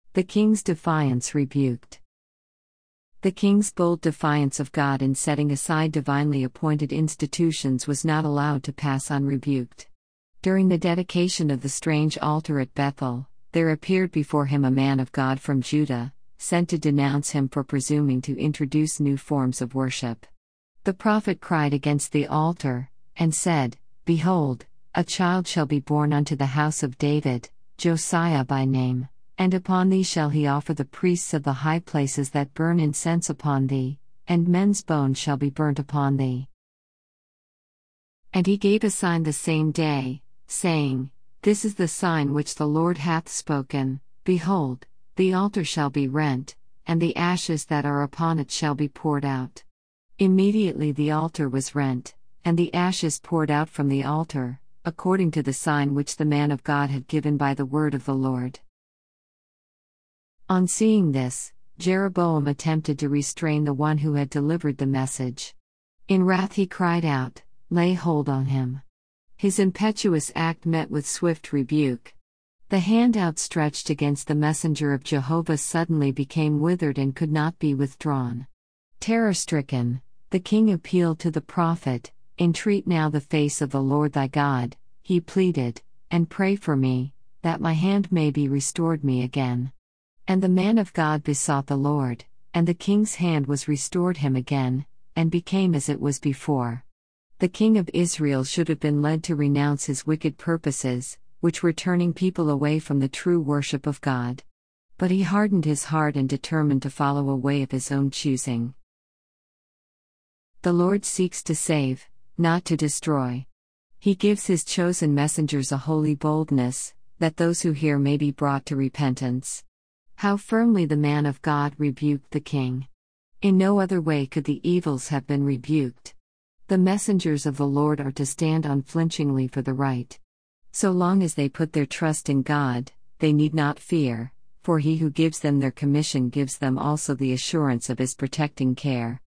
The king's defiance rebuked. The king's bold defiance of God in setting aside divinely appointed institutions was not allowed to pass unrebuked. During the dedication of the strange altar at Bethel, there appeared before him a man of God from Judah, sent to denounce him for presuming to introduce new forms of worship. The prophet cried against the altar, and said, "Behold, a child shall be born unto the house of David, Josiah by name, and upon thee shall he offer the priests of the high places that burn incense upon thee, and men's bones shall be burnt upon thee." And he gave a sign the same day, saying, "This is the sign which the Lord hath spoken, Behold, the altar shall be rent, and the ashes that are upon it shall be poured out." Immediately the altar was rent, and the ashes poured out from the altar, according to the sign which the man of God had given by the word of the Lord. On seeing this, Jeroboam attempted to restrain the one who had delivered the message. In wrath he cried out, "Lay hold on him." His impetuous act met with swift rebuke. The hand outstretched against the messenger of Jehovah suddenly became withered and could not be withdrawn. Terror-stricken, the king appealed to the prophet, "Entreat now the face of the Lord thy God," he pleaded, "and pray for me, that my hand may be restored me again." And the man of God besought the Lord, and the king's hand was restored him again, and became as it was before. The king of Israel should have been led to renounce his wicked purposes, which were turning people away from the true worship of God. But he hardened his heart and determined to follow a way of his own choosing. The Lord seeks to save, not to destroy. He gives his chosen messengers a holy boldness, that those who hear may be brought to repentance. How firmly the man of God rebuked the king! In no other way could the evils have been rebuked. The messengers of the Lord are to stand unflinchingly for the right. So long as they put their trust in God, they need not fear, for he who gives them their commission gives them also the assurance of his protecting care.